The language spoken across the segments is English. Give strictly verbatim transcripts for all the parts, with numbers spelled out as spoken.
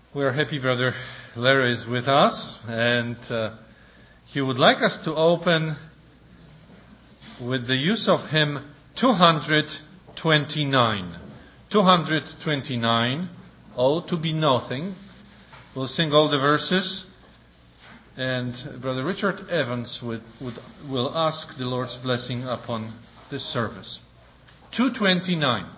We are happy Brother Larry is with us, and uh, he would like us to open with the use of hymn two twenty-nine. two twenty-nine, Oh, to be nothing. We'll sing all the verses, and Brother Richard Evans would, would, will ask the Lord's blessing upon this service. two twenty-nine.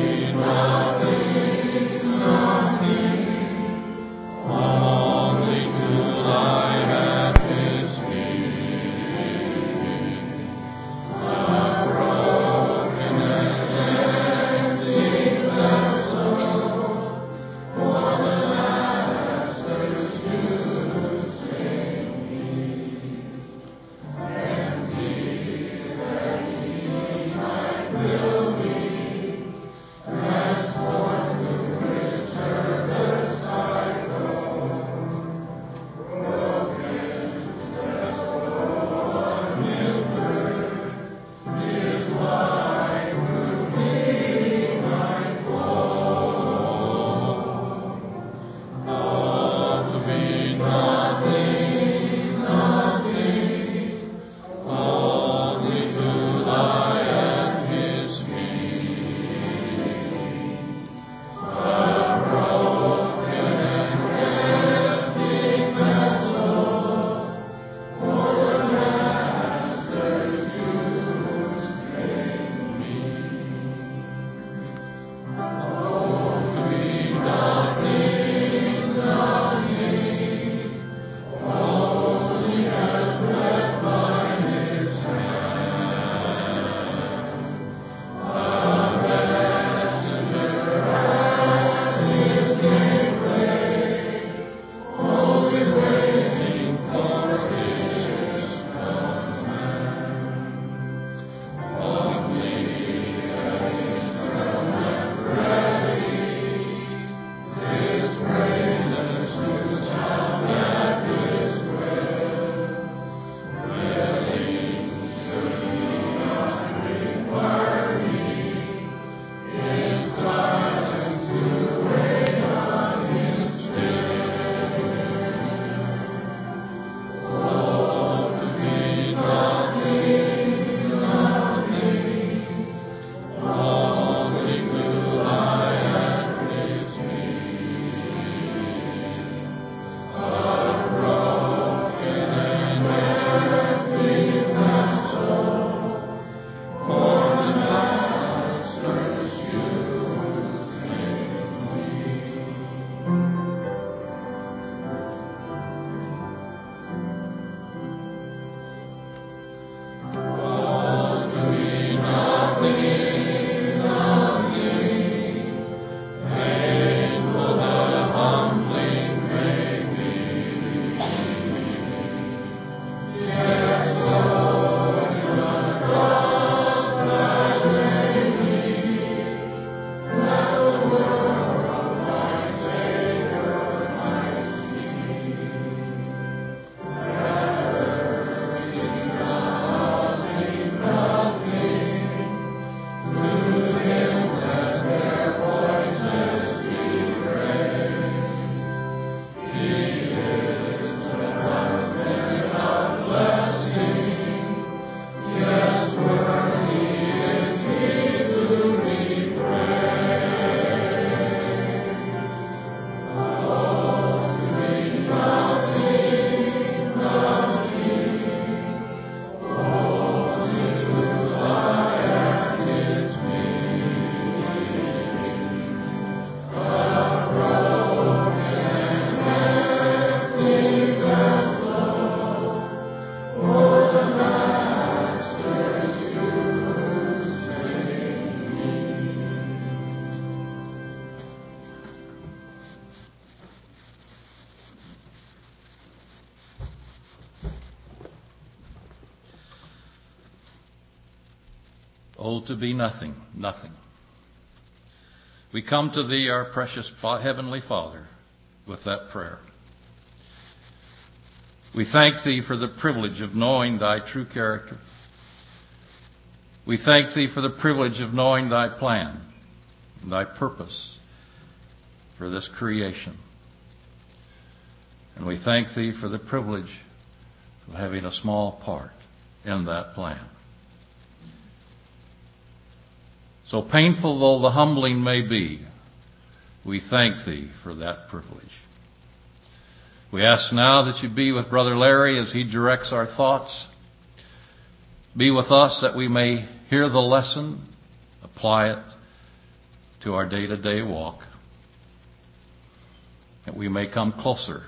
Only Oh, to be nothing, nothing. We come to Thee, our precious Heavenly Father, with that prayer. We thank Thee for the privilege of knowing Thy true character. We thank Thee for the privilege of knowing Thy plan, Thy purpose for this creation. And we thank Thee for the privilege of having a small part in that plan. So painful though the humbling may be, we thank Thee for that privilege. We ask now that You be with Brother Larry as he directs our thoughts. Be with us that we may hear the lesson, apply it to our day-to-day walk, that we may come closer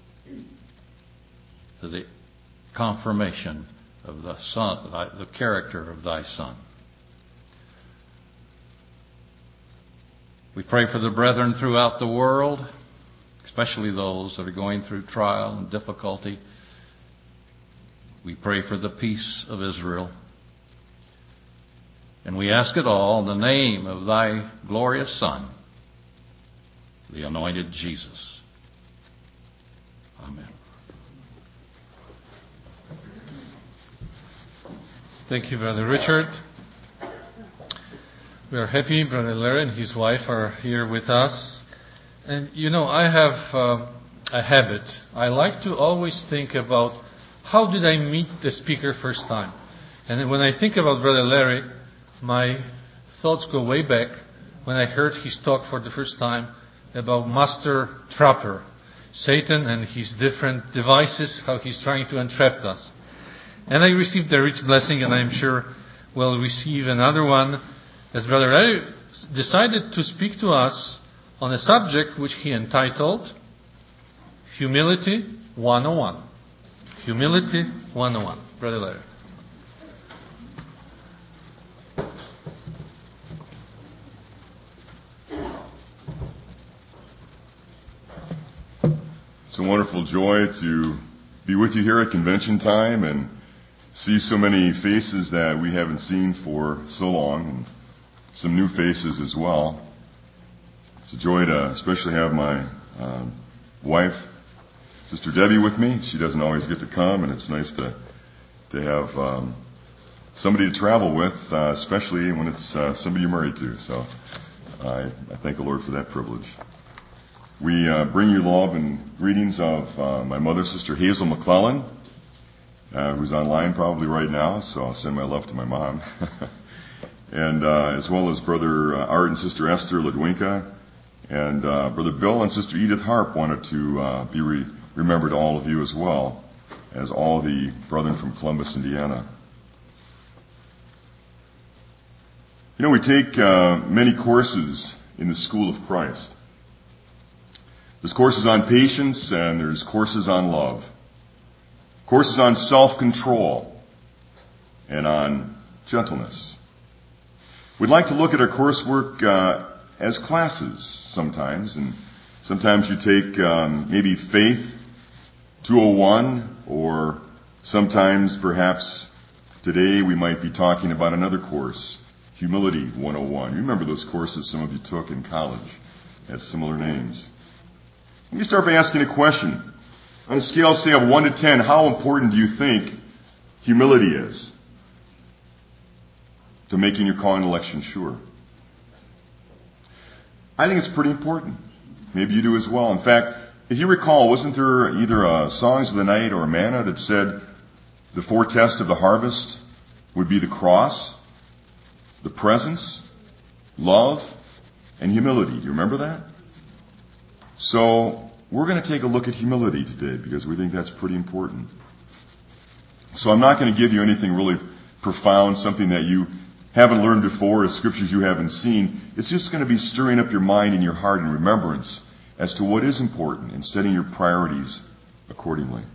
to the confirmation of the Son, the character of Thy Son. We pray for the brethren throughout the world, especially those that are going through trial and difficulty. We pray for the peace of Israel. And we ask it all in the name of Thy glorious Son, the anointed Jesus. Amen. Thank you, Brother Richard. We are happy Brother Larry and his wife are here with us. And you know, I have uh, a habit. I like to always think about how did I meet the speaker first time. And when I think about Brother Larry, my thoughts go way back when I heard his talk for the first time about Master Trapper, Satan and his different devices, how he's trying to entrap us. And I received a rich blessing, and I'm sure we'll receive another one as Brother Larry decided to speak to us on a subject which he entitled Humility one oh one. Humility one oh one. Brother Larry. It's a wonderful joy to be with you here at convention time and see so many faces that we haven't seen for so long, and some new faces as well. It's a joy to especially have my um, wife, Sister Debbie, with me. She doesn't always get to come, and it's nice to to have um, somebody to travel with, uh, especially when it's uh, somebody you're married to. So I, I thank the Lord for that privilege. We uh, bring you love and greetings of uh, my mother, Sister Hazel McClellan, uh, who's online probably right now, so I'll send my love to my mom. and uh, as well as Brother Art and Sister Esther Ledwinka, and uh, Brother Bill and Sister Edith Harp wanted to uh, be re- remembered to all of you as well, as all the brethren from Columbus, Indiana. You know, we take uh, many courses in the School of Christ. There's courses on patience, and there's courses on love. Courses on self-control and on gentleness. We'd like to look at our coursework uh, as classes sometimes, and sometimes you take um, maybe Faith two oh one, or sometimes perhaps today we might be talking about another course, Humility one oh one. You remember those courses some of you took in college. They had similar names. Let me start by asking a question. On a scale, say, of one to ten, how important do you think humility is to making your calling and election sure? I think it's pretty important. Maybe you do as well. In fact, if you recall, wasn't there either a Songs of the Night or a manna that said the four tests of the harvest would be the cross, the presence, love, and humility? Do you remember that? So we're going to take a look at humility today because we think that's pretty important. So I'm not going to give you anything really profound, something that you haven't learned before, or scriptures you haven't seen. It's just going to be stirring up your mind and your heart in remembrance as to what is important and setting your priorities accordingly.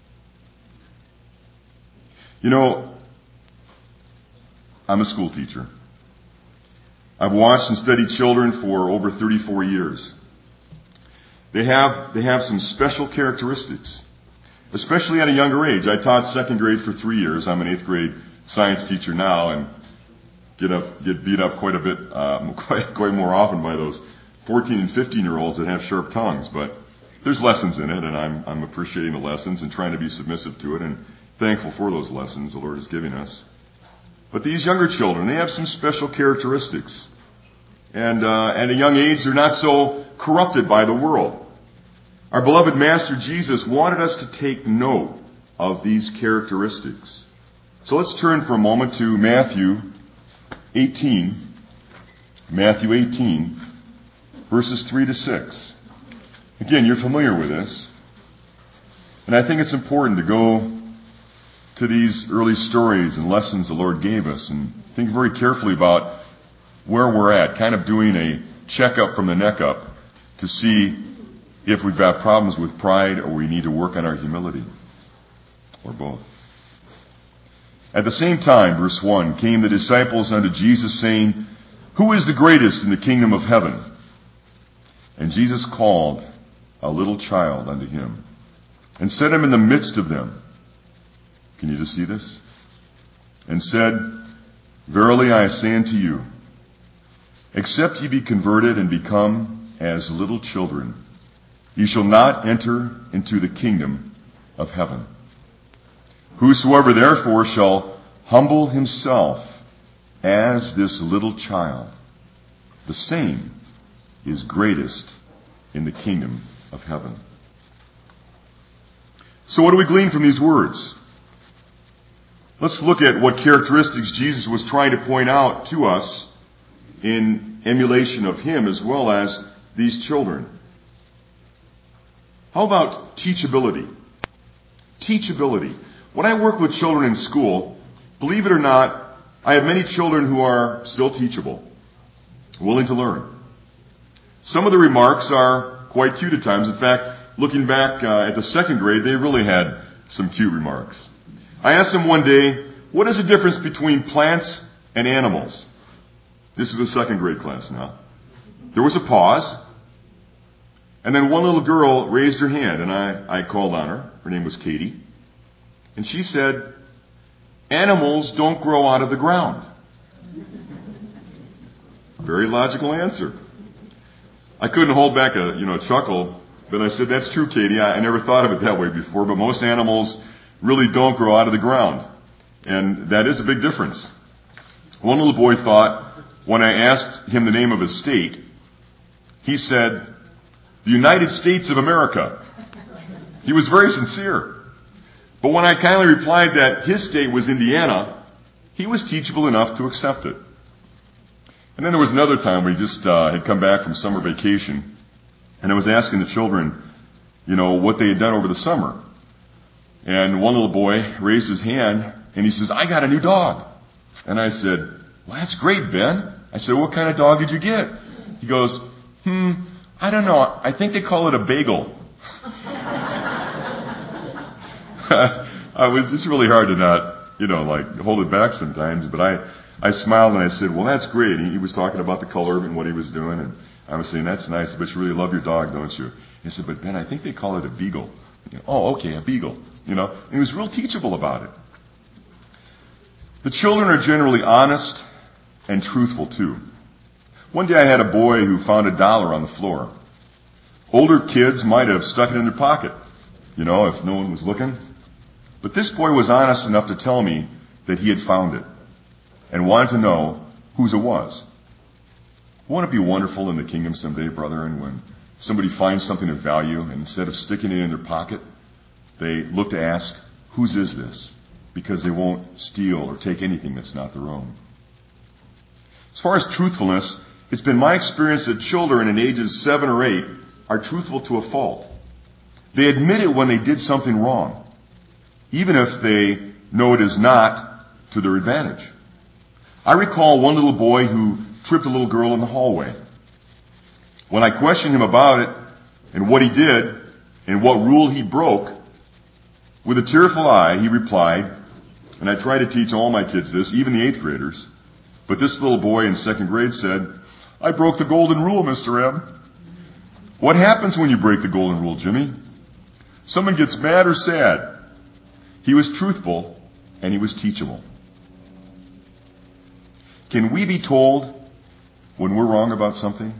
You know, I'm a school teacher. I've watched and studied children for over thirty-four years. They have, they have some special characteristics, especially at a younger age. I taught second grade for three years. I'm an eighth grade science teacher now, and get up, get beat up quite a bit, um, quite, quite more often by those fourteen and fifteen year olds that have sharp tongues. But there's lessons in it, and I'm, I'm appreciating the lessons and trying to be submissive to it and thankful for those lessons the Lord is giving us. But these younger children, they have some special characteristics. And uh, at a young age, they're not so corrupted by the world. Our beloved Master Jesus wanted us to take note of these characteristics. So let's turn for a moment to Matthew eighteen. Matthew eighteen, verses three to six. Again, you're familiar with this. And I think it's important to go to these early stories and lessons the Lord gave us and think very carefully about where we're at, kind of doing a checkup from the neck up to see if we've got problems with pride or we need to work on our humility, or both. At the same time, verse one, came the disciples unto Jesus, saying, Who is the greatest in the kingdom of heaven? And Jesus called a little child unto him, and set him in the midst of them. Can you just see this? And said, Verily I say unto you, except ye be converted and become as little children, ye shall not enter into the kingdom of heaven. Whosoever therefore shall humble himself as this little child, the same is greatest in the kingdom of heaven. So what do we glean from these words? Let's look at what characteristics Jesus was trying to point out to us in emulation of him as well as these children. How about teachability? Teachability. When I work with children in school, believe it or not, I have many children who are still teachable, willing to learn. Some of the remarks are quite cute at times. In fact, looking back uh, at the second grade, they really had some cute remarks. I asked them one day, what is the difference between plants and animals? This is the second grade class now. There was a pause. And then one little girl raised her hand, and I, I called on her. Her name was Katie. And she said, animals don't grow out of the ground. Very logical answer. I couldn't hold back a you know chuckle, but I said, that's true, Katie. I, I never thought of it that way before, but most animals really don't grow out of the ground. And that is a big difference. One little boy thought, when I asked him the name of his state, he said, the United States of America. He was very sincere. But when I kindly replied that his state was Indiana, he was teachable enough to accept it. And then there was another time we just uh, had come back from summer vacation, and I was asking the children, you know, what they had done over the summer. And one little boy raised his hand, and he says, I got a new dog. And I said, well, that's great, Ben. I said, what kind of dog did you get? He goes, hmm, I don't know. I think they call it a bagel. I was, it's really hard to not, you know, like hold it back sometimes, but I, I smiled and I said, well, that's great. He, he was talking about the color and what he was doing, and I was saying, that's nice, but you really love your dog, don't you? He said, but Ben, I think they call it a beagle. You know, oh, okay, a beagle. You know, and he was real teachable about it. The children are generally honest and truthful too. One day I had a boy who found a dollar on the floor. Older kids might have stuck it in their pocket, you know, if no one was looking. But this boy was honest enough to tell me that he had found it and wanted to know whose it was. Won't it be wonderful in the kingdom someday, brethren, when somebody finds something of value and instead of sticking it in their pocket, they look to ask, whose is this? Because they won't steal or take anything that's not their own. As far as truthfulness, it's been my experience that children in ages seven or eight are truthful to a fault. They admit it when they did something wrong, even if they know it is not to their advantage. I recall one little boy who tripped a little girl in the hallway. When I questioned him about it and what he did and what rule he broke, with a tearful eye, he replied, and I try to teach all my kids this, even the eighth graders, but this little boy in second grade said, I broke the golden rule, Mister M. What happens when you break the golden rule, Jimmy? Someone gets mad or sad. He was truthful, and he was teachable. Can we be told when we're wrong about something?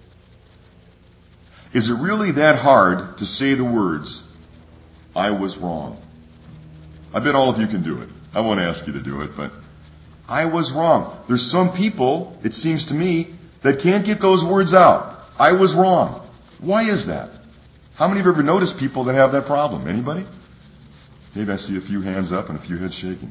Is it really that hard to say the words, I was wrong? I bet all of you can do it. I won't ask you to do it, but I was wrong. There's some people, it seems to me, that can't get those words out. I was wrong. Why is that? How many of you ever noticed people that have that problem? Anybody? Maybe I see a few hands up and a few heads shaking.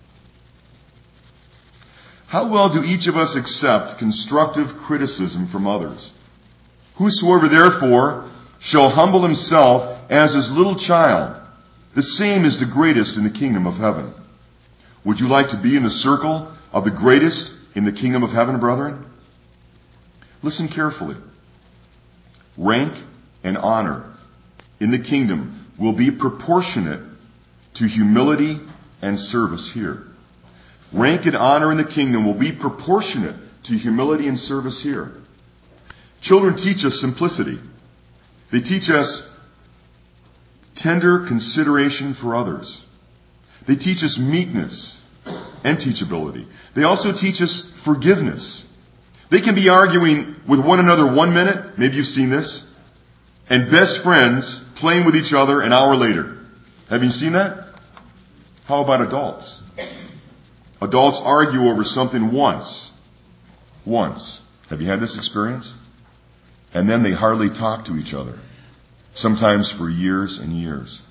How well do each of us accept constructive criticism from others? Whosoever therefore shall humble himself as his little child, the same is the greatest in the kingdom of heaven. Would you like to be in the circle of the greatest in the kingdom of heaven, brethren? Listen carefully. Rank and honor in the kingdom will be proportionate to humility and service here. Rank and honor in the kingdom will be proportionate to humility and service here. Children teach us simplicity. They teach us tender consideration for others. They teach us meekness and teachability. They also teach us forgiveness. They can be arguing with one another one minute, maybe you've seen this, and best friends playing with each other an hour later. Have you seen that? How about adults? Adults argue over something once. Once. Have you had this experience? And then they hardly talk to each other. Sometimes for years and years.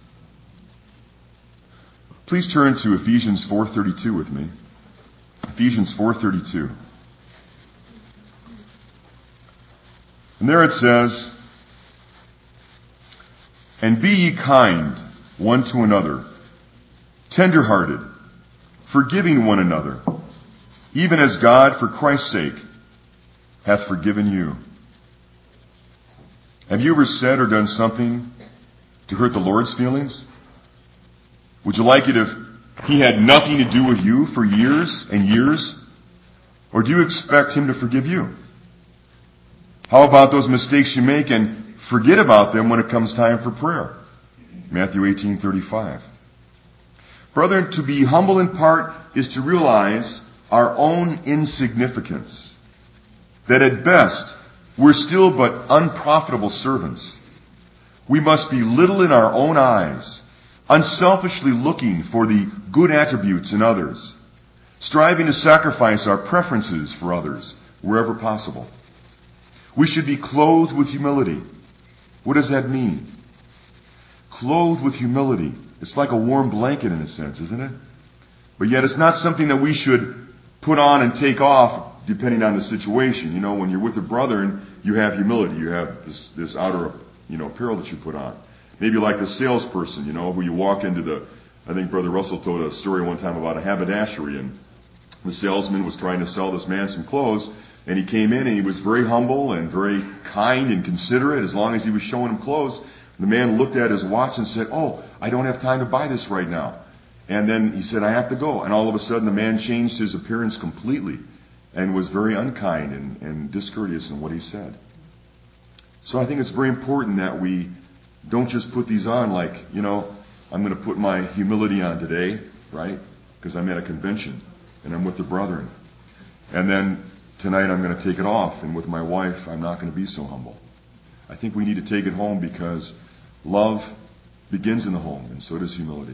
Please turn to Ephesians four thirty-two with me. Ephesians four thirty-two. And there it says, and be ye kind one to another, tender-hearted, forgiving one another, even as God, for Christ's sake, hath forgiven you. Have you ever said or done something to hurt the Lord's feelings? Would you like it if He had nothing to do with you for years and years? Or do you expect Him to forgive you? How about those mistakes you make and forget about them when it comes time for prayer? Matthew eighteen thirty-five. Brethren, to be humble in part is to realize our own insignificance. That at best, we're still but unprofitable servants. We must be little in our own eyes, unselfishly looking for the good attributes in others, striving to sacrifice our preferences for others wherever possible. We should be clothed with humility. What does that mean? Clothed with humility. It's like a warm blanket in a sense, isn't it? But yet it's not something that we should put on and take off depending on the situation. You know, when you're with a brother and you have humility, you have this, this outer, you know, apparel that you put on. Maybe like the salesperson, you know, who you walk into the, I think Brother Russell told a story one time about a haberdashery, and the salesman was trying to sell this man some clothes, and he came in and he was very humble and very kind and considerate as long as he was showing him clothes. The man looked at his watch and said, oh, I don't have time to buy this right now. And then he said, I have to go. And all of a sudden the man changed his appearance completely and was very unkind and, and discourteous in what he said. So I think it's very important that we don't just put these on like, you know, I'm going to put my humility on today, right? Because I'm at a convention and I'm with the brethren. And then tonight I'm going to take it off, and with my wife I'm not going to be so humble. I think we need to take it home because love begins in the home, and so does humility.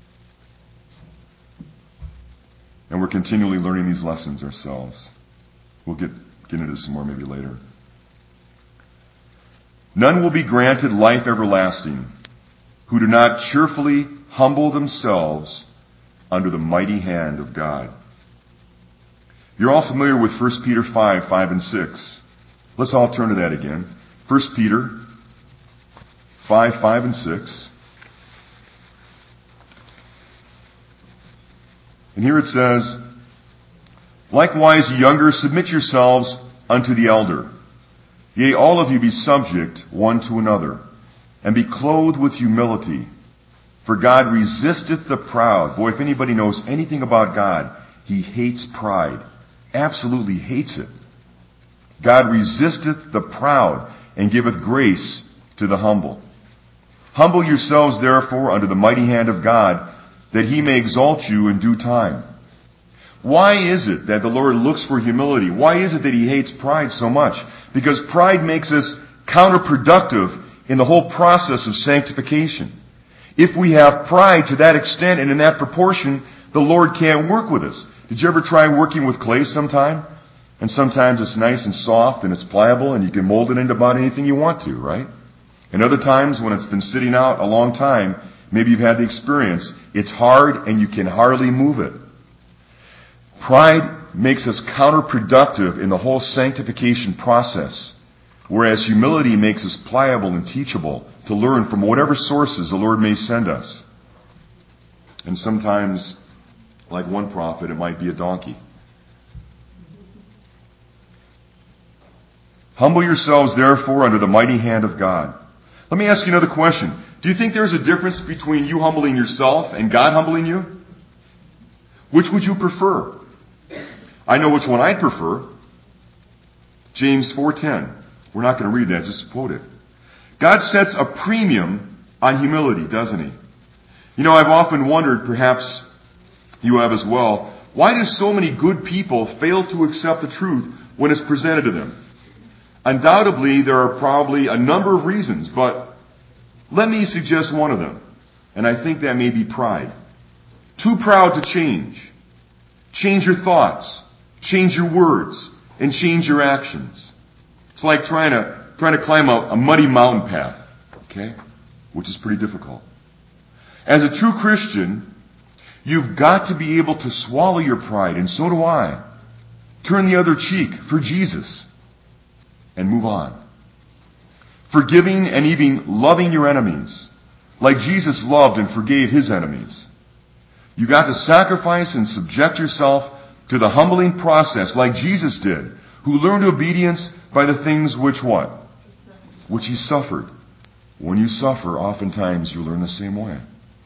And we're continually learning these lessons ourselves. We'll get, get into this some more maybe later. None will be granted life everlasting who do not cheerfully humble themselves under the mighty hand of God. You're all familiar with First Peter five, five and six. Let's all turn to that again. First Peter five, five and six. And here it says, likewise, ye younger, submit yourselves unto the elder. Yea, all of you be subject one to another, and be clothed with humility. For God resisteth the proud. Boy, if anybody knows anything about God, He hates pride. Absolutely hates it. God resisteth the proud, and giveth grace to the humble. Humble yourselves therefore under the mighty hand of God, that He may exalt you in due time. Why is it that the Lord looks for humility? Why is it that He hates pride so much? Because pride makes us counterproductive in the whole process of sanctification. If we have pride to that extent and in that proportion, the Lord can't work with us. Did you ever try working with clay sometime? And sometimes it's nice and soft and it's pliable and you can mold it into about anything you want to, right? And other times when it's been sitting out a long time, maybe you've had the experience, it's hard and you can hardly move it. Pride makes us counterproductive in the whole sanctification process, whereas humility makes us pliable and teachable to learn from whatever sources the Lord may send us. And sometimes, like one prophet, it might be a donkey. Humble yourselves, therefore, under the mighty hand of God. Let me ask you another question. Do you think there's a difference between you humbling yourself and God humbling you? Which would you prefer? I know which one I'd prefer. James four ten. We're not going to read that, just quote it. God sets a premium on humility, doesn't He? You know, I've often wondered, perhaps you have as well, why do so many good people fail to accept the truth when it's presented to them? Undoubtedly, there are probably a number of reasons, but let me suggest one of them. And I think that may be pride. Too proud to change. Change your thoughts. Change your words. And change your actions. It's like trying to trying to climb a, a muddy mountain path. Okay? Which is pretty difficult. As a true Christian, you've got to be able to swallow your pride, and so do I. Turn the other cheek for Jesus. And move on. Forgiving and even loving your enemies, like Jesus loved and forgave His enemies. You got to sacrifice and subject yourself to the humbling process like Jesus did, who learned obedience by the things which what? Which He suffered. When you suffer, oftentimes you learn the same way.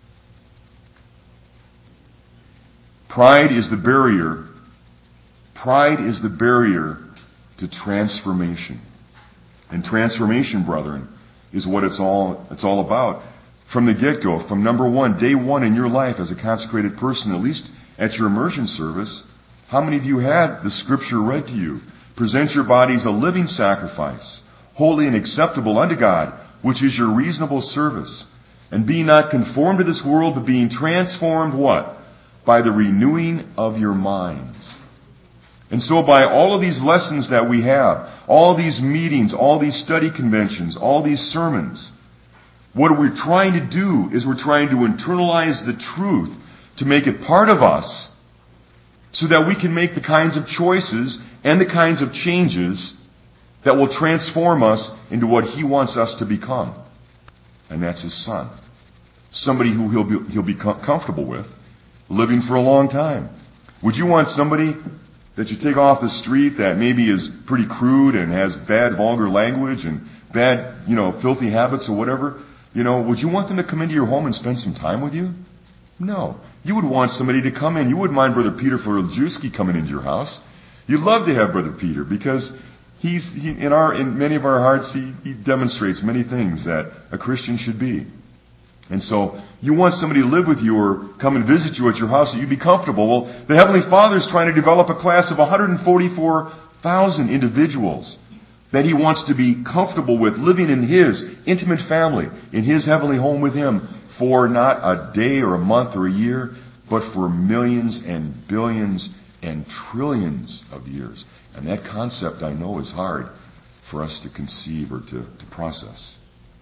Pride is the barrier. Pride is the barrier to transformation. And transformation, brethren, is what it's all it's all about. From the get-go, from number one, day one in your life as a consecrated person, at least at your immersion service, how many of you had the scripture read to you? Present your bodies a living sacrifice, holy and acceptable unto God, which is your reasonable service. And be not conformed to this world, but being transformed, what? By the renewing of your minds. And so by all of these lessons that we have, all these meetings, all these study conventions, all these sermons, what we're trying to do is we're trying to internalize the truth to make it part of us so that we can make the kinds of choices and the kinds of changes that will transform us into what He wants us to become. And that's His Son. Somebody who he'll be, he'll be comfortable with, living for a long time. Would you want somebody that you take off the street that maybe is pretty crude and has bad vulgar language and bad, you know, filthy habits or whatever? You know, would you want them to come into your home and spend some time with you? No. You would want somebody to come in. You wouldn't mind Brother Peter Forlejewski coming into your house. You'd love to have Brother Peter because he's he, in our in many of our hearts he, he demonstrates many things that a Christian should be. And so you want somebody to live with you or come and visit you at your house that you'd be comfortable. Well, the Heavenly Father is trying to develop a class of one hundred forty-four thousand individuals that He wants to be comfortable with living in His intimate family, in His heavenly home with Him for not a day or a month or a year, but for millions and billions and trillions of years. And that concept, I know, is hard for us to conceive or to, to process.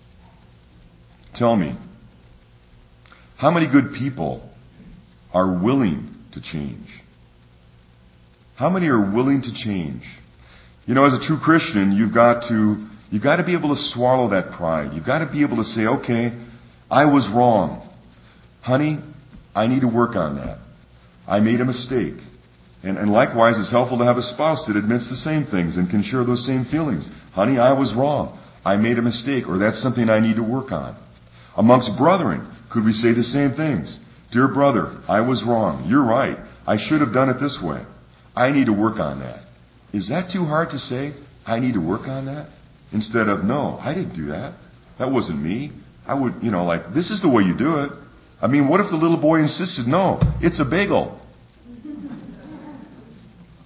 Tell me, how many good people are willing to change? How many are willing to change? You know, as a true Christian, you've got to you've got to be able to swallow that pride. You've got to be able to say, okay, I was wrong. Honey, I need to work on that. I made a mistake. And, and likewise, it's helpful to have a spouse that admits the same things and can share those same feelings. Honey, I was wrong. I made a mistake, or that's something I need to work on. Amongst brethren, could we say the same things? Dear brother, I was wrong. You're right. I should have done it this way. I need to work on that. Is that too hard to say? I need to work on that? Instead of, no, I didn't do that. That wasn't me. I would, you know, like, this is the way you do it. I mean, what if the little boy insisted, no, it's a bagel?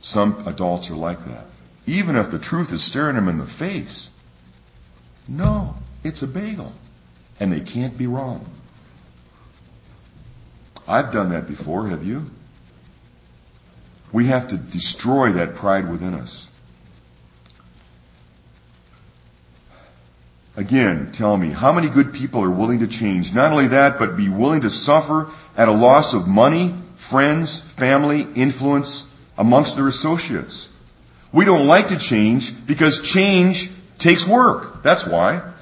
Some adults are like that. Even if the truth is staring them in the face. No, it's a bagel. And they can't be wrong. I've done that before, have you? We have to destroy that pride within us. Again, tell me, how many good people are willing to change? Not only that, but be willing to suffer at a loss of money, friends, family, influence amongst their associates. We don't like to change because change takes work. That's why.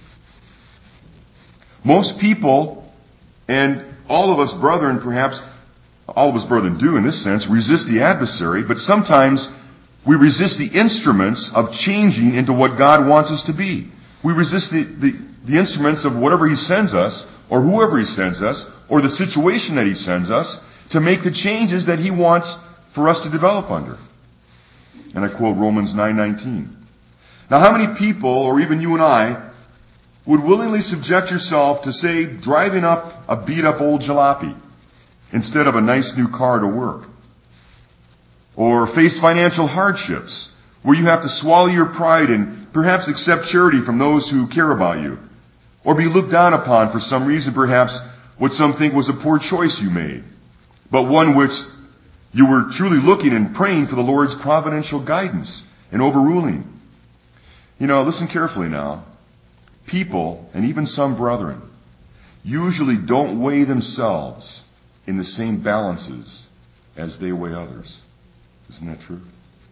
Most people, and all of us brethren perhaps, all of us brethren do in this sense, resist the adversary, but sometimes we resist the instruments of changing into what God wants us to be. We resist the, the, the instruments of whatever He sends us, or whoever He sends us, or the situation that He sends us, to make the changes that He wants for us to develop under. And I quote Romans nine nineteen. Now how many people, or even you and I, would willingly subject yourself to, say, driving up a beat-up old jalopy instead of a nice new car to work? Or face financial hardships where you have to swallow your pride and perhaps accept charity from those who care about you. Or be looked down upon for some reason, perhaps what some think was a poor choice you made, but one which you were truly looking and praying for the Lord's providential guidance and overruling. You know, listen carefully now. People, and even some brethren, usually don't weigh themselves in the same balances as they weigh others. Isn't that true?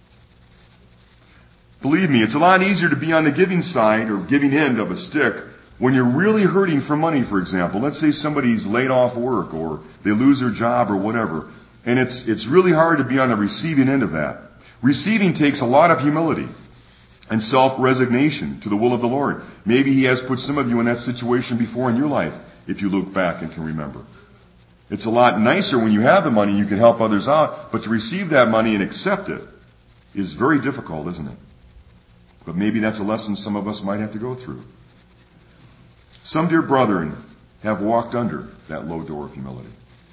Believe me, it's a lot easier to be on the giving side or giving end of a stick when you're really hurting for money, for example. Let's say somebody's laid off work or they lose their job or whatever. And it's, it's really hard to be on the receiving end of that. Receiving takes a lot of humility and self-resignation to the will of the Lord. Maybe He has put some of you in that situation before in your life, if you look back and can remember. It's a lot nicer when you have the money, you can help others out, but to receive that money and accept it is very difficult, isn't it? But maybe that's a lesson some of us might have to go through. Some dear brethren have walked under that low door of humility.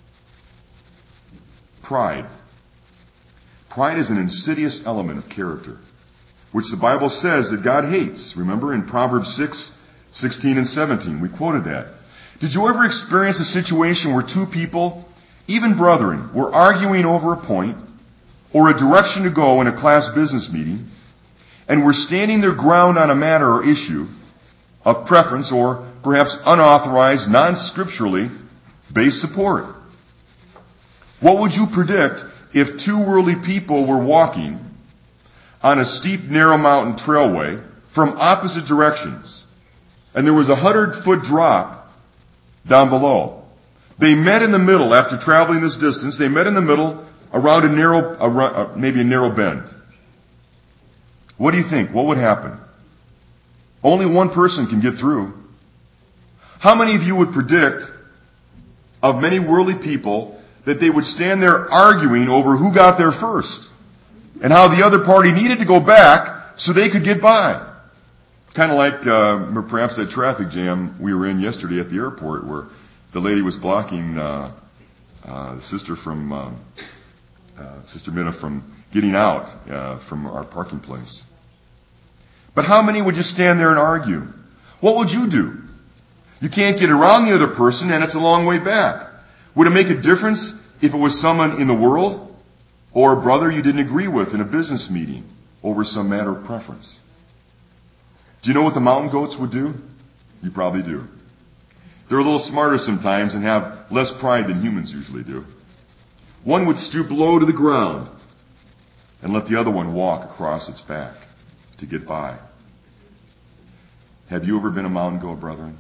Pride. Pride is an insidious element of character, which the Bible says that God hates. Remember in Proverbs six, sixteen and seventeen, we quoted that. Did you ever experience a situation where two people, even brethren, were arguing over a point or a direction to go in a class business meeting, and were standing their ground on a matter or issue of preference or perhaps unauthorized, non-scripturally based support? What would you predict if two worldly people were walking on a steep, narrow mountain trailway from opposite directions, and there was a hundred-foot drop down below? They met in the middle after traveling this distance. They met in the middle around a narrow, around, maybe a narrow bend. What do you think? What would happen? Only one person can get through. How many of you would predict of many worldly people that they would stand there arguing over who got there first and how the other party needed to go back so they could get by? Kind of like uh, perhaps that traffic jam we were in yesterday at the airport where the lady was blocking uh, uh, the sister from uh, uh, Sister Minna from getting out uh, from our parking place. But how many would just stand there and argue? What would you do? You can't get around the other person, and it's a long way back. Would it make a difference if it was someone in the world or a brother you didn't agree with in a business meeting over some matter of preference? Do you know what the mountain goats would do? You probably do. They're a little smarter sometimes and have less pride than humans usually do. One would stoop low to the ground and let the other one walk across its back to get by. Have you ever been a mountain goat, brethren?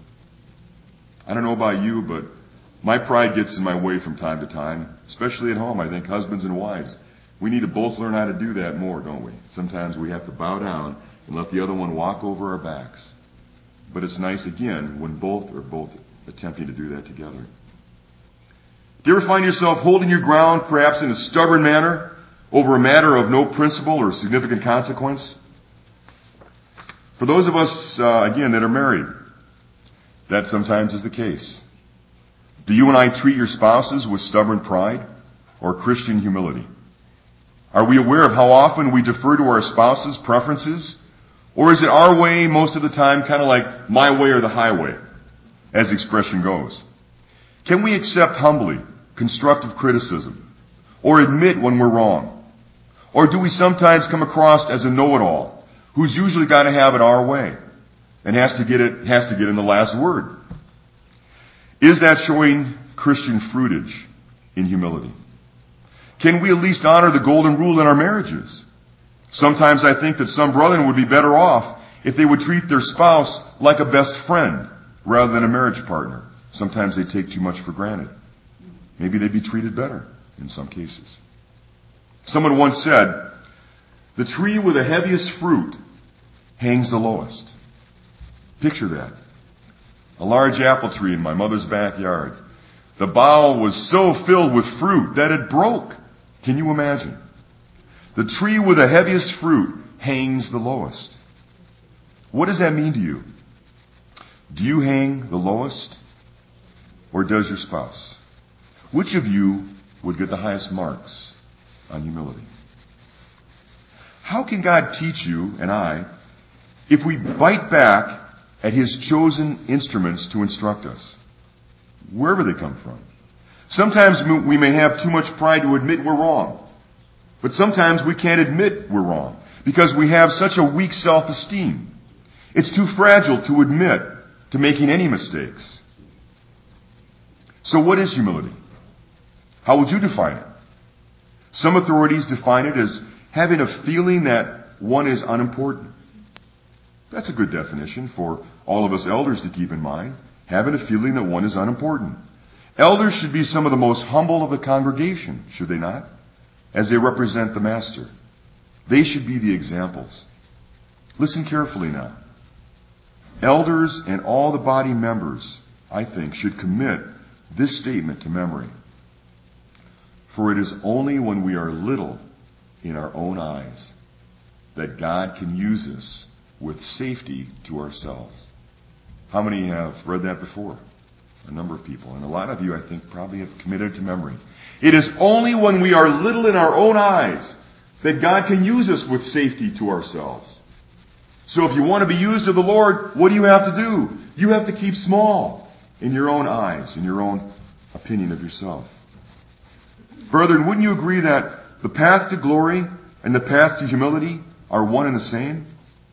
I don't know about you, but my pride gets in my way from time to time, especially at home. I think husbands and wives, we need to both learn how to do that more, don't we? Sometimes we have to bow down and let the other one walk over our backs. But it's nice, again, when both are both attempting to do that together. Do you ever find yourself holding your ground, perhaps in a stubborn manner, over a matter of no principle or significant consequence? For those of us, uh, again, that are married, that sometimes is the case. Do you and I treat your spouses with stubborn pride or Christian humility? Are we aware of how often we defer to our spouse's preferences? Or is it our way most of the time, kind of like my way or the highway, as the expression goes? Can we accept humbly constructive criticism or admit when we're wrong? Or do we sometimes come across as a know-it-all who's usually got to have it our way and has to get it, has to get in the last word? Is that showing Christian fruitage in humility? Can we at least honor the golden rule in our marriages? Sometimes I think that some brethren would be better off if they would treat their spouse like a best friend rather than a marriage partner. Sometimes they take too much for granted. Maybe they'd be treated better in some cases. Someone once said, the tree with the heaviest fruit hangs the lowest. Picture that. A large apple tree in my mother's backyard. The bough was so filled with fruit that it broke. Can you imagine? The tree with the heaviest fruit hangs the lowest. What does that mean to you? Do you hang the lowest? Or does your spouse? Which of you would get the highest marks on humility? How can God teach you and I if we bite back at His chosen instruments to instruct us, wherever they come from? Sometimes we may have too much pride to admit we're wrong. But sometimes we can't admit we're wrong because we have such a weak self-esteem. It's too fragile to admit to making any mistakes. So what is humility? How would you define it? Some authorities define it as having a feeling that one is unimportant. That's a good definition for all of us elders to keep in mind, having a feeling that one is unimportant. Elders should be some of the most humble of the congregation, should they not? As they represent the Master. They should be the examples. Listen carefully now. Elders and all the body members, I think, should commit this statement to memory. For it is only when we are little in our own eyes that God can use us with safety to ourselves. How many have read that before? A number of people. And a lot of you, I think, probably have committed to memory. It is only when we are little in our own eyes that God can use us with safety to ourselves. So if you want to be used of the Lord, what do you have to do? You have to keep small in your own eyes, in your own opinion of yourself. Brethren, wouldn't you agree that the path to glory and the path to humility are one and the same?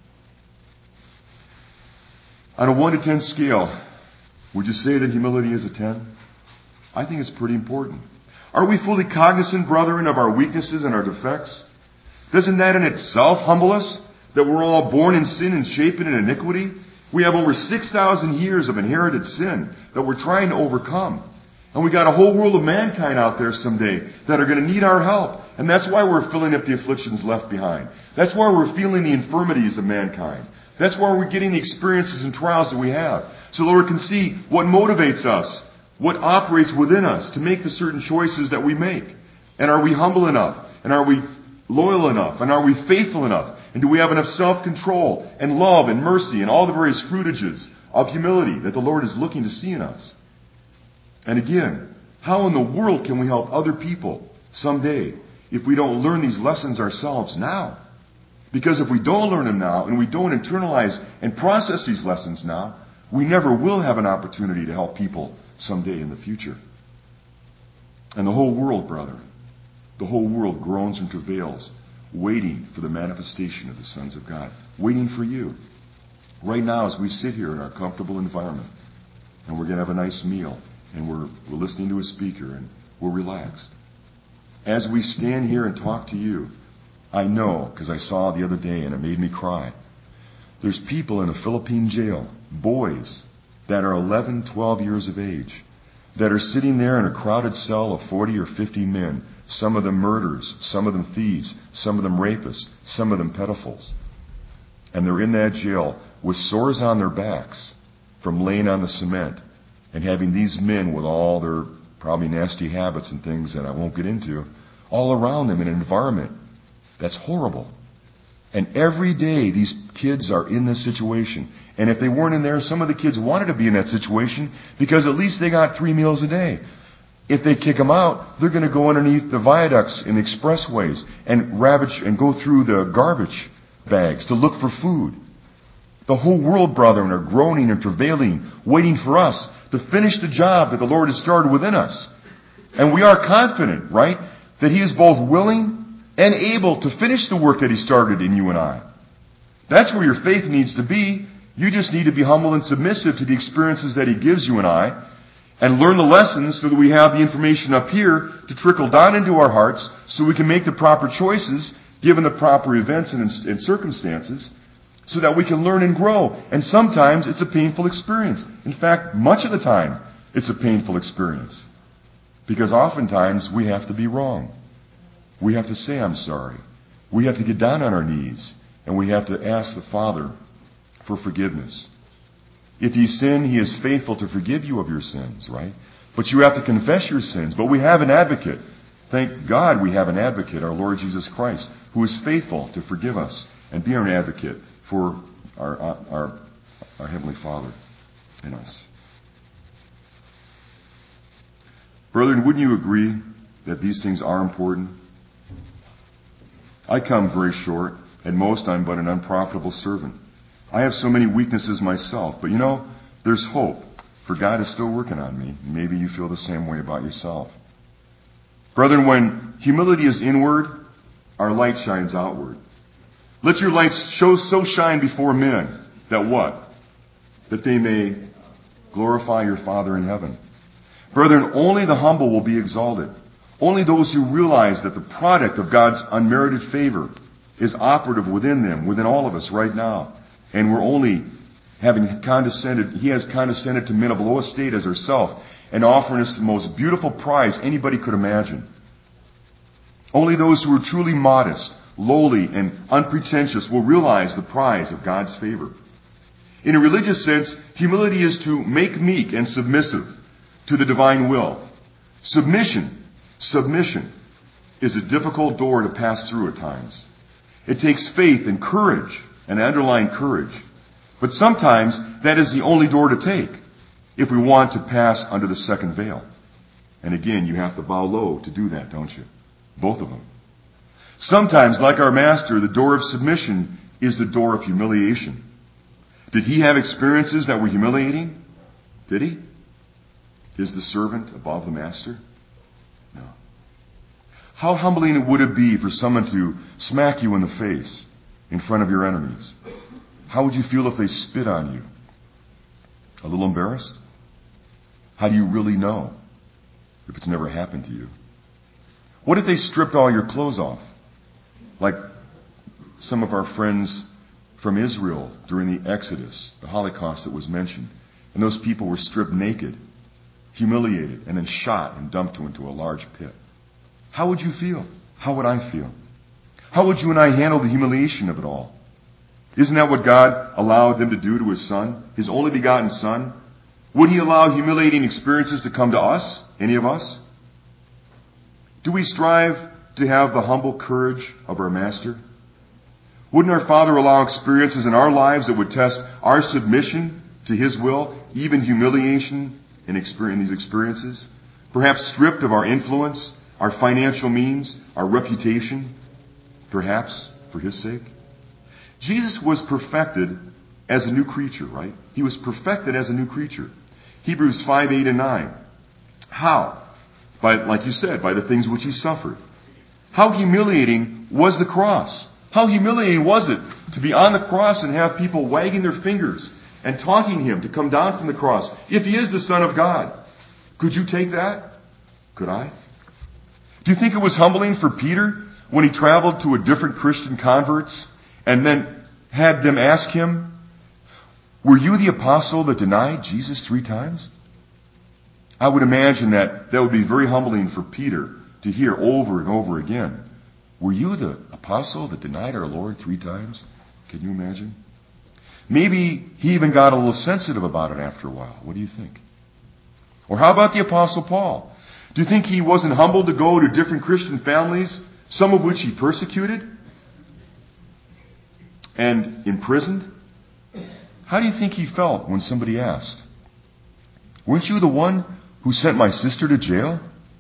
On a one to ten scale, would you say that humility is a ten? I think it's pretty important. Are we fully cognizant, brethren, of our weaknesses and our defects? Doesn't that in itself humble us? That we're all born in sin and shapen in iniquity? We have over six thousand years of inherited sin that we're trying to overcome. And we got a whole world of mankind out there someday that are going to need our help. And that's why we're filling up the afflictions left behind. That's why we're feeling the infirmities of mankind. That's why we're getting the experiences and trials that we have. So the Lord can see what motivates us, what operates within us to make the certain choices that we make. And are we humble enough? And are we loyal enough? And are we faithful enough? And do we have enough self-control and love and mercy and all the various fruitages of humility that the Lord is looking to see in us? And again, how in the world can we help other people someday if we don't learn these lessons ourselves now? Because if we don't learn them now and we don't internalize and process these lessons now, we never will have an opportunity to help people someday in the future. And the whole world, brethren, the whole world groans and travails, waiting for the manifestation of the sons of God, waiting for you. Right now, as we sit here in our comfortable environment, and we're going to have a nice meal, and we're, we're listening to a speaker, and we're relaxed. As we stand here and talk to you, I know, because I saw the other day and it made me cry, there's people in a Philippine jail, boys, that are eleven, twelve years of age, that are sitting there in a crowded cell of forty or fifty men, some of them murderers, some of them thieves, some of them rapists, some of them pedophiles. And they're in that jail with sores on their backs from laying on the cement and having these men with all their probably nasty habits and things that I won't get into all around them in an environment that's horrible. And every day these kids are in this situation. And if they weren't in there, some of the kids wanted to be in that situation because at least they got three meals a day. if they kick them out, they're going to go underneath the viaducts and expressways and ravage and go through the garbage bags to look for food. The whole world, brethren, are groaning and travailing, waiting for us to finish the job that the Lord has started within us. And we are confident, right, that He is both willing and able to finish the work that He started in you and I. That's where your faith needs to be. You just need to be humble and submissive to the experiences that He gives you and I, and learn the lessons so that we have the information up here to trickle down into our hearts so we can make the proper choices given the proper events and, and circumstances so that we can learn and grow. And sometimes it's a painful experience. In fact, much of the time it's a painful experience. Because oftentimes we have to be wrong. We have to say, I'm sorry. We have to get down on our knees and we have to ask the Father for forgiveness. If ye sin, He is faithful to forgive you of your sins, right? But you have to confess your sins. But we have an advocate. Thank God we have an advocate, our Lord Jesus Christ, who is faithful to forgive us and be our advocate for our, our, our Heavenly Father in us. Brethren, wouldn't you agree that these things are important? I come very short. At most, I'm but an unprofitable servant. I have so many weaknesses myself, but you know, there's hope, for God is still working on me. Maybe you feel the same way about yourself. Brethren, when humility is inward, our light shines outward. Let your light show so shine before men that what? That they may glorify your Father in heaven. Brethren, only the humble will be exalted. Only those who realize that the product of God's unmerited favor is operative within them, within all of us right now. And we're only having condescended, He has condescended to men of low estate as ourselves and offering us the most beautiful prize anybody could imagine. Only those who are truly modest, lowly, and unpretentious will realize the prize of God's favor. In a religious sense, humility is to make meek and submissive to the divine will. Submission, submission is a difficult door to pass through at times. It takes faith and courage, and underlying courage. But sometimes that is the only door to take if we want to pass under the second veil. And again, you have to bow low to do that, don't you? Both of them. Sometimes, like our Master, the door of submission is the door of humiliation. Did He have experiences that were humiliating? Did He? Is the servant above the Master? No. How humbling would it be for someone to smack you in the face in front of your enemies? How would you feel if they spit on you? A little embarrassed? How do you really know if it's never happened to you? What if they stripped all your clothes off? Like some of our friends from Israel during the Exodus, the Holocaust that was mentioned. And those people were stripped naked, humiliated, and then shot and dumped into a large pit. How would you feel? How would I feel? How would you and I handle the humiliation of it all? Isn't that what God allowed them to do to His Son, His only begotten Son? Would He allow humiliating experiences to come to us, any of us? Do we strive to have the humble courage of our Master? Wouldn't our Father allow experiences in our lives that would test our submission to His will, even humiliation in, experience, in these experiences? Perhaps stripped of our influence, our financial means, our reputation, perhaps for His sake? Jesus was perfected as a new creature, right? He was perfected as a new creature. Hebrews five, eight, and nine. How? By, like you said, by the things which He suffered. How humiliating was the cross? How humiliating was it to be on the cross and have people wagging their fingers and taunting Him to come down from the cross? If He is the Son of God, could you take that? Could I? Do you think it was humbling for Peter when he traveled to a different Christian converts and then had them ask him, were you the apostle that denied Jesus three times? I would imagine that that would be very humbling for Peter to hear over and over again. Were you the apostle that denied our Lord three times? Can you imagine? Maybe he even got a little sensitive about it after a while. What do you think? Or how about the Apostle Paul? Do you think he wasn't humbled to go to different Christian families, some of which he persecuted and imprisoned? How do you think he felt when somebody asked, weren't you the one who sent my sister to jail?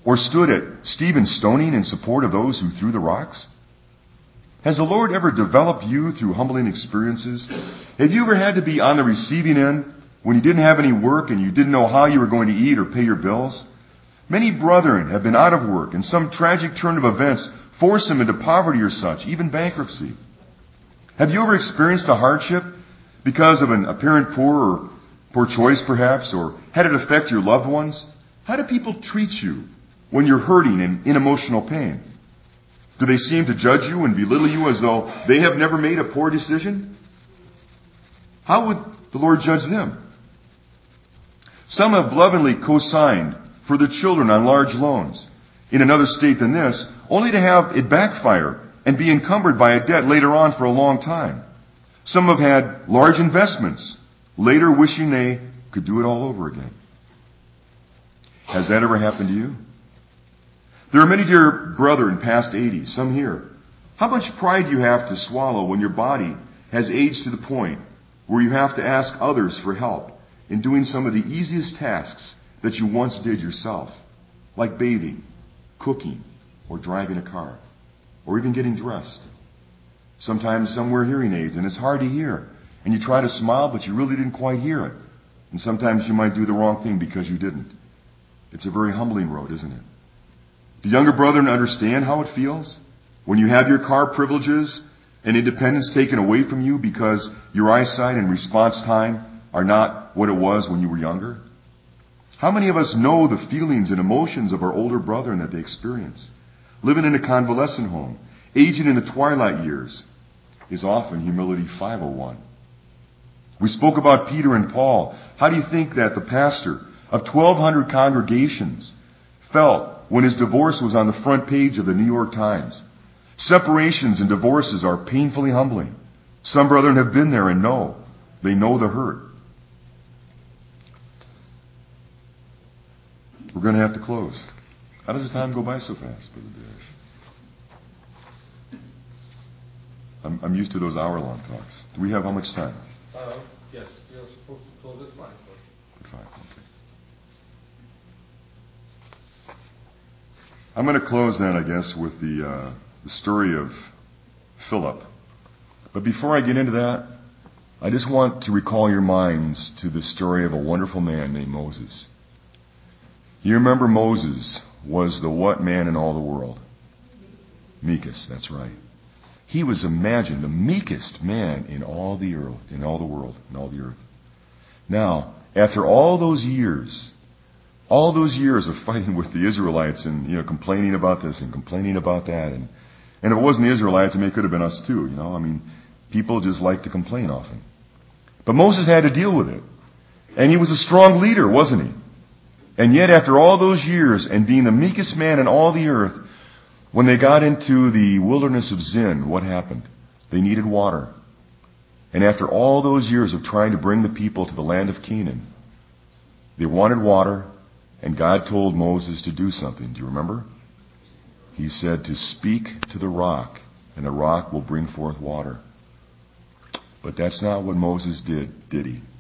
or stood at Stephen's stoning in support of those who threw the rocks? Has the Lord ever developed you through humbling experiences? Have you ever had to be on the receiving end when you didn't have any work and you didn't know how you were going to eat or pay your bills? Many brethren have been out of work, and some tragic turn of events forced them into poverty or such, even bankruptcy. Have you ever experienced a hardship because of an apparent poor or poor choice perhaps, or had it affect your loved ones? How do people treat you when you're hurting and in emotional pain? Do they seem to judge you and belittle you as though they have never made a poor decision? How would the Lord judge them? Some have lovingly co-signed for their children on large loans in another state than this, only to have it backfire and be encumbered by a debt later on for a long time. Some have had large investments, later wishing they could do it all over again. Has that ever happened to you? There are many dear brethren past eighty, some here. How much pride do you have to swallow when your body has aged to the point where you have to ask others for help in doing some of the easiest tasks that you once did yourself, like bathing, cooking, or driving a car, or even getting dressed? Sometimes some wear hearing aids and it's hard to hear, and you try to smile but you really didn't quite hear it. And sometimes you might do the wrong thing because you didn't. It's a very humbling road, isn't it? Do younger brethren understand how it feels when you have your car privileges and independence taken away from you because your eyesight and response time are not what it was when you were younger? How many of us know the feelings and emotions of our older brethren that they experience? Living in a convalescent home, aging in the twilight years, is often humility five oh one. We spoke about Peter and Paul. How do you think that the pastor of twelve hundred congregations felt when his divorce was on the front page of the New York Times? Separations and divorces are painfully humbling. Some brethren have been there and know. They know the hurt. We're going to have to close. How does the time go by so fast, Brother Darius? I'm, I'm used to those hour-long talks. Do we have how much time? Uh, yes, we are supposed to close at five. At five, okay. I'm going to close then, I guess, with the, uh, the story of Philip. But before I get into that, I just want to recall your minds to the story of a wonderful man named Moses. You remember Moses was the what man in all the world? Meekest, that's right. He was imagined the meekest man in all the earth, in all the world, in all the earth. Now, after all those years, all those years of fighting with the Israelites and, you know, complaining about this and complaining about that, and, and if it wasn't the Israelites, I mean, it could have been us too, you know. I mean, people just like to complain often. But Moses had to deal with it. And he was a strong leader, wasn't he? And yet, after all those years and being the meekest man in all the earth, when they got into the wilderness of Zin, what happened? They needed water. And after all those years of trying to bring the people to the land of Canaan, they wanted water, and God told Moses to do something. Do you remember? He said to speak to the rock, and the rock will bring forth water. But that's not what Moses did, did he?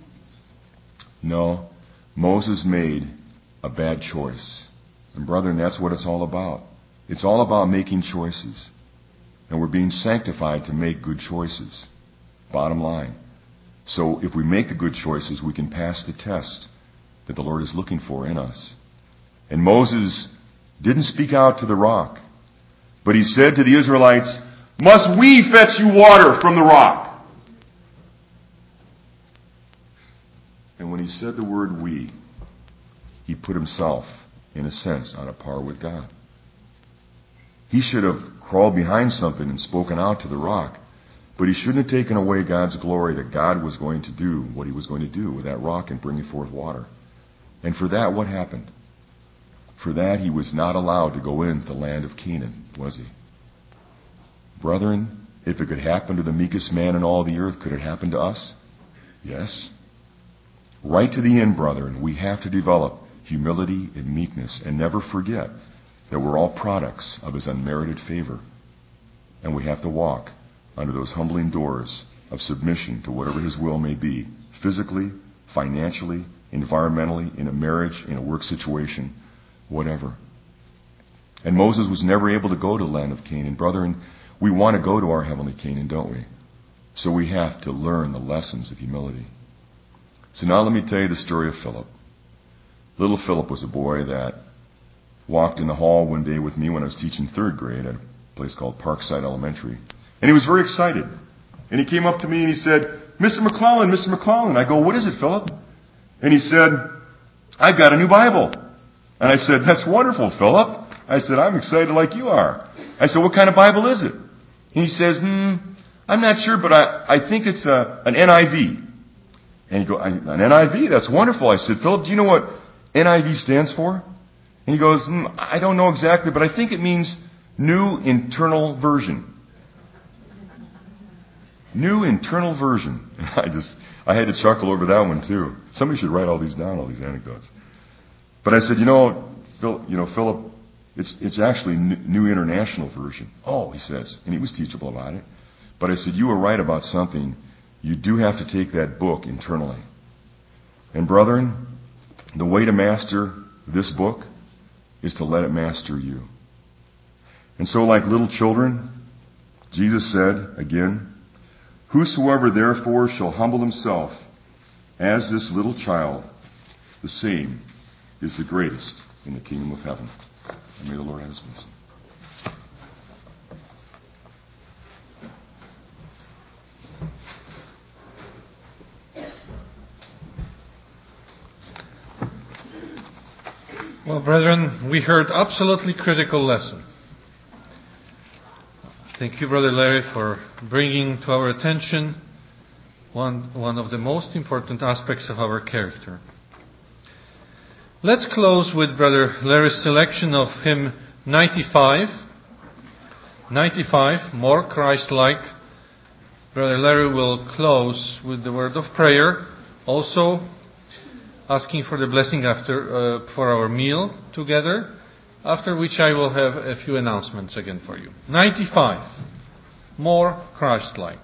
No, Moses made a bad choice. And brethren, that's what it's all about. It's all about making choices. And we're being sanctified to make good choices. Bottom line. So if we make the good choices, we can pass the test that the Lord is looking for in us. And Moses didn't speak out to the rock, but he said to the Israelites, "Must we fetch you water from the rock?" And when he said the word "we," he put himself, in a sense, on a par with God. He should have crawled behind something and spoken out to the rock, but he shouldn't have taken away God's glory that God was going to do what he was going to do with that rock and bringing forth water. And for that, what happened? For that, he was not allowed to go into the land of Canaan, was he? Brethren, if it could happen to the meekest man in all the earth, could it happen to us? Yes. Right to the end, brethren, we have to develop humility and meekness and never forget that we're all products of his unmerited favor. And we have to walk under those humbling doors of submission to whatever his will may be, physically, financially, environmentally, in a marriage, in a work situation, whatever. And Moses was never able to go to the land of Canaan. Brethren, we want to go to our heavenly Canaan, don't we? So we have to learn the lessons of humility. So now let me tell you the story of Philip. Little Philip was a boy that walked in the hall one day with me when I was teaching third grade at a place called Parkside Elementary. And he was very excited. And he came up to me and he said, Mister McClellan, Mister McClellan. I go, what is it, Philip? And he said, I've got a new Bible. And I said, that's wonderful, Philip. I said, I'm excited like you are. I said, what kind of Bible is it? And he says, hmm, I'm not sure, but I, I think it's a, an N I V. And he goes, an N I V? That's wonderful. I said, Philip, do you know what N I V stands for? And he goes, hmm, I don't know exactly, but I think it means New Internal Version. New Internal Version. And I just, I had to chuckle over that one too. Somebody should write all these down, all these anecdotes. But I said, you know, Phil, you know, Philip, it's it's actually New International Version. Oh, he says, and he was teachable about it. But I said, you were right about something. You do have to take that book internally. And brethren, the way to master this book is to let it master you. And so like little children, Jesus said, again, whosoever therefore shall humble himself as this little child, the same is the greatest in the kingdom of heaven. And may the Lord have his blessing. Well, brethren, we heard absolutely critical lesson. Thank you, Brother Larry, for bringing to our attention one, one of the most important aspects of our character. Let's close with Brother Larry's selection of hymn ninety-five. ninety-five, More Christ-like. Brother Larry will close with the word of prayer, also asking for the blessing after uh, for our meal together, after which I will have a few announcements again for you. ninety-five, More Christ-like.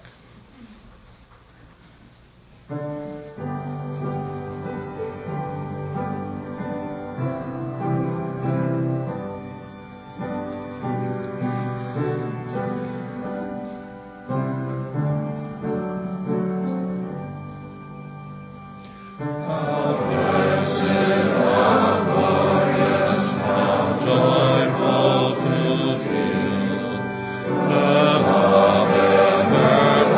Ever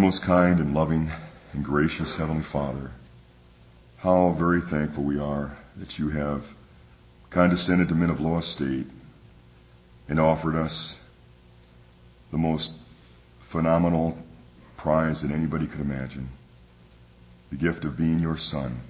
most kind and loving and gracious Heavenly Father, how very thankful we are that you have condescended to men of low estate and offered us the most phenomenal prize that anybody could imagine, the gift of being your Son,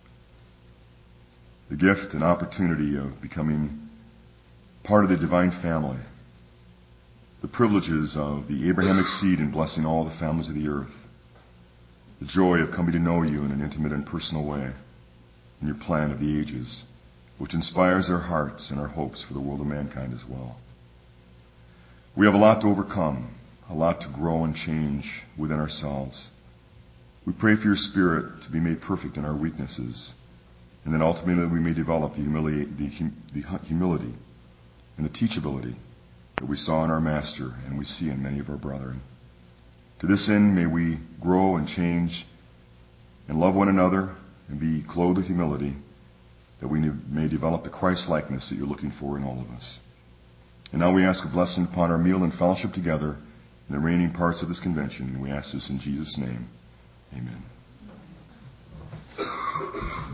the gift and opportunity of becoming part of the divine family, the privileges of the Abrahamic seed and blessing all the families of the earth, the joy of coming to know you in an intimate and personal way in your plan of the ages, which inspires our hearts and our hopes for the world of mankind as well. We have a lot to overcome, a lot to grow and change within ourselves. We pray for your Spirit to be made perfect in our weaknesses, and then ultimately we may develop the humility, the, hum, the humility and the teachability that we saw in our Master and we see in many of our brethren. To this end, may we grow and change and love one another and be clothed with humility, that we may develop the Christ-likeness that you're looking for in all of us. And now we ask a blessing upon our meal and fellowship together in the remaining parts of this convention, and we ask this in Jesus' name. Amen.